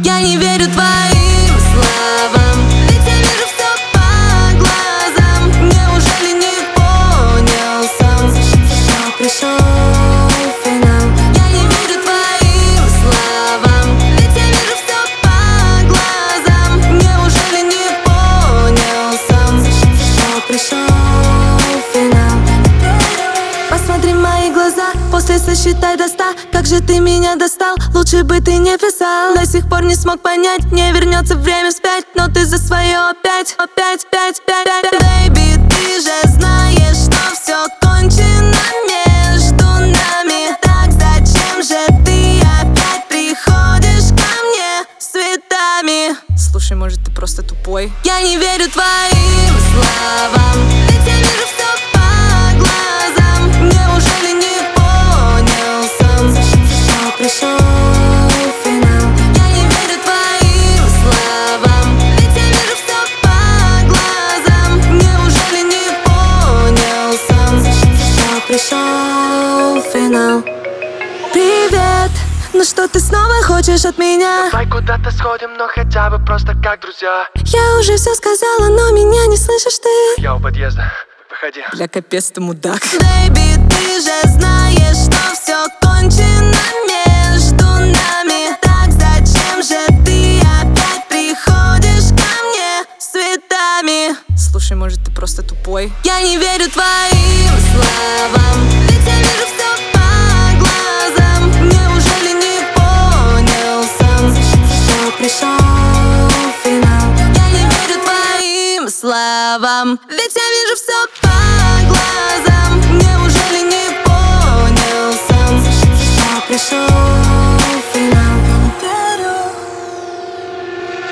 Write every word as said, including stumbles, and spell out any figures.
Я не верю твоим словам, ведь я вижу все по глазам. Неужели не понял сам, что пришел финал? Я не верю твоим словам, ведь я вижу все по глазам. Неужели не понял сам, что пришел финал? Посмотри в мои глаза, после сосчитай до ста. Как же ты меня достал, лучше бы ты не писал. До сих пор не смог понять, не вернется время вспять. Но ты за свое опять, опять, пять, пять, пять. Бэйби, ты же знаешь, что все кончено между нами. Так зачем же ты опять приходишь ко мне с цветами? Слушай, может, ты просто тупой? Я не верю твоим словам, ведь я вижу все по глазам. Неужели не понял сам, что пришел финал? Я не верю твоим словам, ведь я вижу все по глазам. Неужели не понял сам, что пришел финал? Привет, ну что ты снова хочешь от меня? Давай куда-то сходим, но хотя бы просто как друзья. Я уже все сказала, но меня не слышишь ты. Я у подъезда, выходи. Бля, капец ты мудак. Бэйби, ты же знаешь, что все кончено между нами. Так зачем же ты опять приходишь ко мне с цветами? Слушай, может, ты просто тупой? Я не верю твоим словам, ведь я вижу все по глазам. Неужели не понял сам, что пришел финал? Я не верю твоим словам, ведь я вижу все по глазам. Неужели не понял сам, что пришел